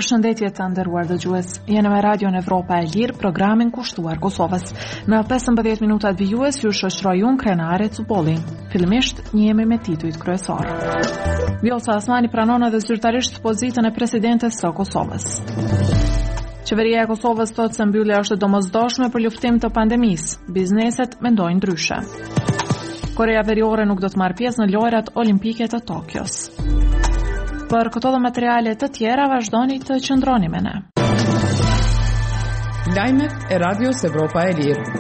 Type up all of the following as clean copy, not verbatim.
Përshëndetje të nderuar dëgjues. Jeni me Radion Evropa e Lirë, programin kushtuar Kosovës. Në 15 minutat vijues ju shoqëroj unë Krenare Cupolli. Fillimisht njihemi me titujt kryesor. Vjosa Osmani pranon edhe zyrtarisht pozitën e presidentes së Kosovës. Qeveria e Kosovës thotë se mbyllja është domosdoshme për luftim të pandemisë. Bizneset mendojnë ndryshe. Korea Veriore nuk do të marrë pjesë në lojrat olimpike të Tokios. Për këto dhe materiale të tjera vazhdoni të qëndroni me ne. Lajmet e Radios Evropa e Lirë.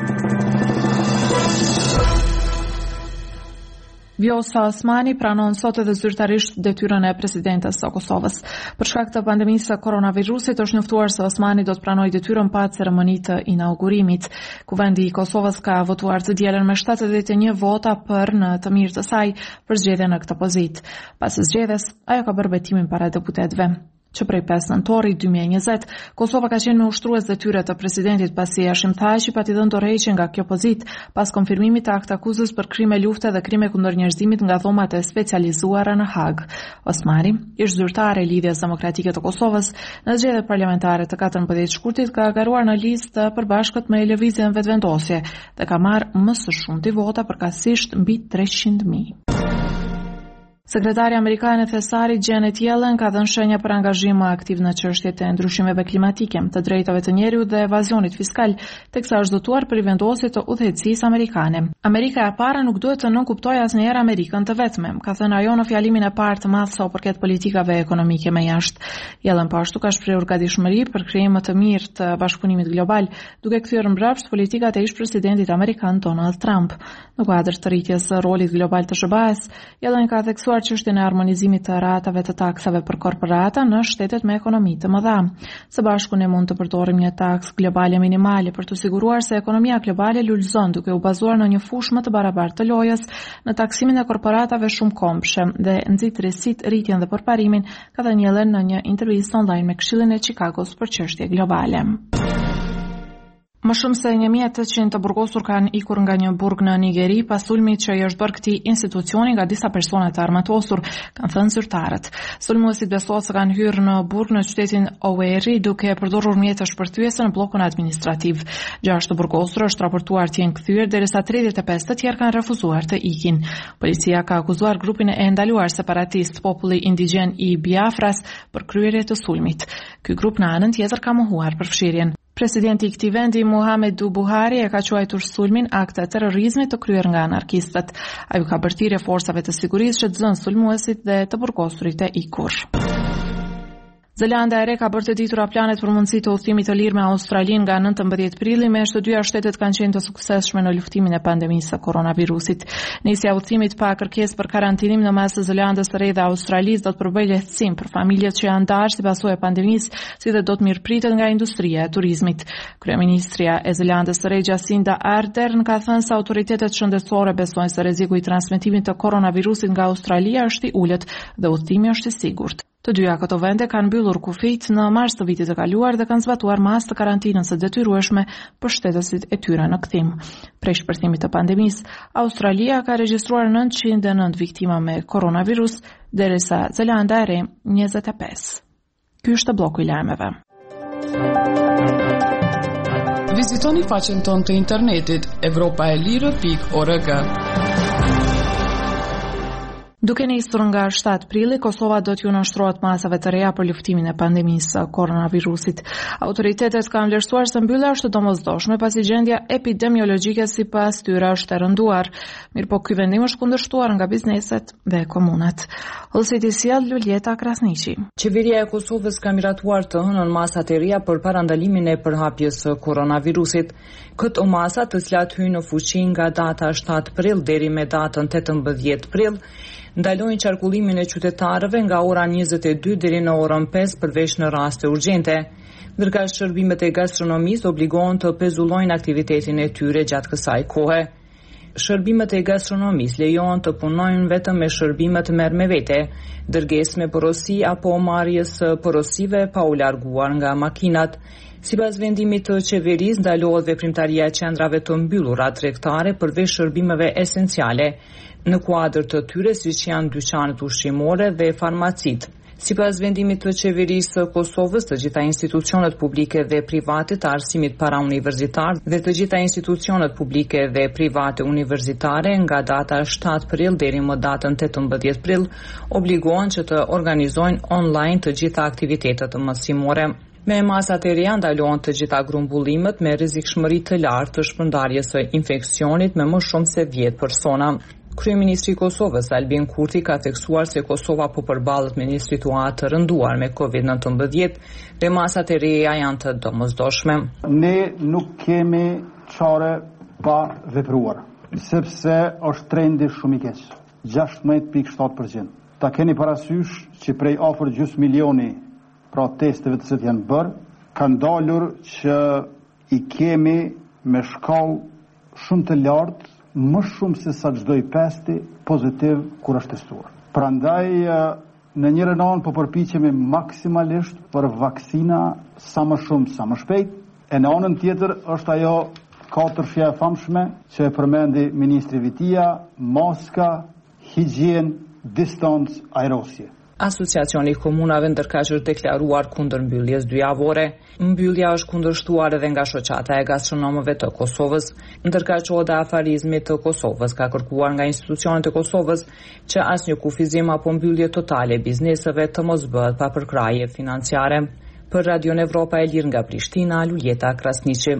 Vjosa Osmani pranon sot edhe zyrtarisht detyrën e presidentes së Kosovës. Për shkak të pandemisë së koronavirusit është njoftuar se Osmani do të pranojë detyrën pa ceremoni të inaugurimit. Kuvendi i Kosovës ka votuar të dielën me 71 vota për në të mirë të saj për zgjedhjen në këtë pozitë. Pas zgjedhjes, ajo ka bërë betimin para deputetëve. Që prej 5 nëntorit 2020, Kosova ka qenë me ushtrues detyrat të presidentit pasi Hashim Thaçi pati dhënë dorëheqje nga kjo pozitë pas konfirmimit të akt akuzës për krime lufte dhe krime kundër njerëzimit nga dhomat e specializuara në Hag. Osmani ishte zyrtare e Lidhjes Demokratike të Kosovës në zgjedhjet parlamentare të 14 shkurtit, ka garuar në listë të përbashkët me lëvizjen vetvendosje dhe ka marrë më së shumti vota përkatësisht mbi 300.000. Sekretari amerikan e Thesarit Janet Yellen ka dhënë shenja për angazhim më aktiv në çështjet e ndryshimeve klimatike, të drejtave të njerëzit dhe evazionit fiskal, teksa është zotuar për vendosje të udhëheqësisë amerikane. Amerika e para nuk duhet të nënkuptojë asnjëherë Amerikën të vetme, ka thënë ajo në fjalimin e parë të madh sa u përket politikave ekonomike me jashtë. Yellen po ashtu ka shprehur gatishmëri për krijim më të mirë të bashkëpunimit global, duke kthyer mbrapsht politikat e ish-presidentit amerikan Donald Trump. Në kuadër të rritjes së rolit global të SBA-s, Yellen ka theksuar çështjen e harmonizimit të ratave të taksave për korporata në shtetet me ekonomi të mëdha. Së bashku ne mund të përdorim një taksë globale minimale për të siguruar se ekonomia globale lulëzon duke u bazuar në një fushë më të barabartë të lojës në taksimin e korporatave shumë kombshëm dhe nxit rrezik rritjen dhe përparimin, ka thënë Yellen në një intervistë online me Këshillin e Chicagos për çështje globale. Më shumë se 1800 të burgosur kanë ikur nga një burg në Nigeri pas sulmit që i është bërë këtij institucioni nga disa persona të armatosur, kanë thënë zyrtarët. Sulmuesit besohet se kanë hyrë në burg në qytetin Owerri duke përdorur mjete shpërthyese në bllokun administrativ. 6 të burgosur është raportuar të jenë kthyer derisa 35 të tjerë kanë refuzuar të ikin. Policia ka akuzuar grupin e ndaluar separatist Populli Indigjen i Biafras për kryerje të sulmit. Ky grup në anën tjetër ka mohuar përfshirjen. Presidenti i këtij vendi Muhammadu Buhari e ka quajtur sulmin akt e terrorizmit të kryer nga anarkistët. Ai ka bërë thirrje forsave të sigurisë që të zënë sulmuesit dhe të burgosurit e ikur. Zelanda e Re ka bërë të ditura planet për mundësi të udhëtimit të lirë me Australinë nga 19 prilli, me të dyja shtetet kanë qenë të suksesshme në luftimin e pandemisë së koronavirusit. Nisja e udhëtimit pa kërkesë për karantinim në mes të Zelandës së Re dhe Australisë do të përbëjë lehtësim për familjet që janë dashur si pasojë e pandemisë, si dhe do të mirëpritet nga industria e turizmit. Kryeministria e Zelandës së Re Jacinda Ardern ka thënë se autoritetet shëndetësore besojnë se rreziku i transmetimit të koronavirusit nga Australia është i ulët dhe udhëtimi është i sigurt. Të dyja këto vende kanë mbyllur kufijt në mars të vitit të kaluar dhe kanë zbatuar masë të karantinës së detyrueshme për shtetësit e tyre në kthim. Prej shpërthimit të pandemisë, Australia ka regjistruar 909 viktima me koronavirus, derisa Zelanda e Re 25. Ky është bloku i lajmeve. Vizitoni faqen tonë të internetit europaelire.org. Duke nisur nga 7 prilli, Kosova do t'ju nënshtrohet masave të reja për luftimin e pandemisë së koronavirusit. Autoritetet kanë vlerësuar se mbyllja është domosdoshme pasi gjendja epidemiologjike sipas tyre është e rënduar. Mirëpo ky vendim është kundërshtuar nga bizneset dhe komunat. Hollësiti sjell Luljeta Krasniqi. Qeveria e Kosovës ka miratuar të hënën masat e reja për parandalimin e përhapjes së koronavirusit. Këto masa, të cilat hyjnë në fuqi nga data 7 prill deri me datën 18 prill, ndalojnë qarkullimin e qytetarëve nga ora 22 deri në orën 5 përveç në raste urgjente. Ndërka shërbimet e gastronomisë obligohen të pezullojnë aktivitetin e tyre gjatë kësaj kohe. Shërbimet e gastronomisë lejohen të punojnë vetëm me shërbimet merr me vete, dërgesë me porosi apo marrjes porosive pa u larguar nga makinat. Sipas vendimit të qeverisë, ndalohet veprimtaria e qendrave të mbyllura tregtare përveç shërbimeve esenciale, në kuadër të tyre siç janë dyqanet ushqimore dhe farmacit. Sipas vendimit të qeverisë së Kosovës, të gjitha institucionet publike dhe private të arsimit parauniversitar dhe të gjitha institucionet publike dhe private universitare nga data 7 prill deri më datën 18 prill obligohen që të organizojnë online të gjitha aktivitetet mësimore. Me masat e reja ndalohen të gjitha grumbullimet me rrezikshmëri të lartë të shpërndarjes së infeksionit me më shumë se 10 persona. Kryeministri i Kosovës Albin Kurti ka theksuar se Kosova po përballet me një situatë të rënduar me COVID-19 dhe masat e reja janë të domosdoshme. Ne nuk kemi çare pa vepruar, sepse është trendi shumë i keq. 16.7%. Ta keni parasysh që prej afër gjys milioni pra testeve të cilat janë bërë, kanë dalur që i kemi me shkallë shumë të lartë, më shumë se sa çdo i pesti pozitiv kur është testuar. Prandaj në njërin anë po përpiqemi maksimalisht për vaksina sa më shumë, sa më shpejt, e në anën tjetër është ajo katërfja e famshme që e përmendi ministri Vitia: maska, higjen, distancë, aerosje. Asociacioni i komunave ndërkaq është deklaruar kundër mbylljes 2 javore. Mbyllja është kundërshtuar edhe nga shoqata e gastronomëve të Kosovës, ndërkaq Oda e Afarizmit të Kosovës ka kërkuar nga institucionet e Kosovës që asnjë kufizim apo mbyllje totale bizneseve të mos bëhet pa përkrahje financiare. Për Radio Evropa e Lirë nga Prishtina, Luljeta Krasniqi.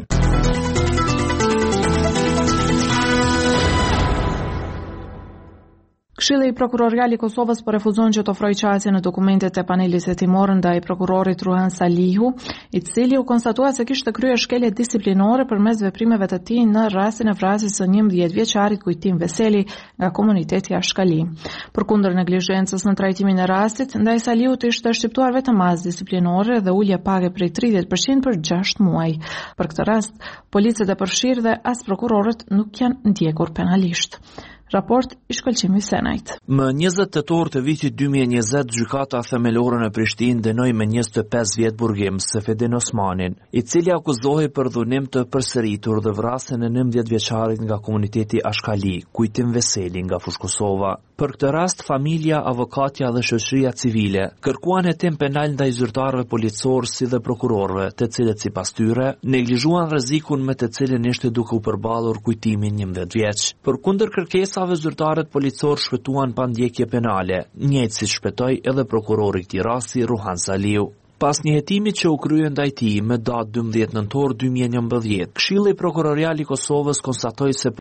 Këshilli prokurorial i Kosovës po refuzon që të ofrojë qasje në dokumentet e panelit hetimor ndaj prokurorit Ruhan Salihu, i cili u konstatua se kishte kryer shkelje disiplinore përmes veprimeve të tij në rastin e vrasjes së 11 vjeçarit Kujtim Veseli nga komuniteti Ashkali. Përkundër neglizhencës në trajtimin e rastit, ndaj Salihut ishte shqiptuar vetëm mazë disiplinore dhe ulje page prej 30% për 6 muaj. Për këtë rast, policët e përfshirë dhe as prokurorët nuk janë ndjekur penalisht. Raport i shkëlqimi Senajt. Më 20 tetor të vitit 2020, gjykata themelore në Prishtinë dënoi me 25 vjet burgim Sefedin Osmanin, i cili akuzohej për dhunim të përsëritur dhe vrasjen e 19 vjeçarit nga komuniteti Ashkali, Kujtim Veseli nga Fushë Kosova. Për këtë rast, familja, avokatja dhe shoqëria civile kërkuan hetim penal ndaj zyrtarëve policor si dhe prokurorëve, të cilët sipas tyre neglizhuan rrezikun me të cilin ishte duke u përballur Kujtimin 11 vjeç. Përkundër kërkesave, zyrtarët policor shpëtuan pa ndjekje penale, njëjtë siç shpëtoi edhe prokurori i këtij rasti Ruhan Salihu. Pas një hetimi që u krye ndaj tij me datë 12 nëntor 2011, Këshilli Prokurorial i Kosovës konstatoi se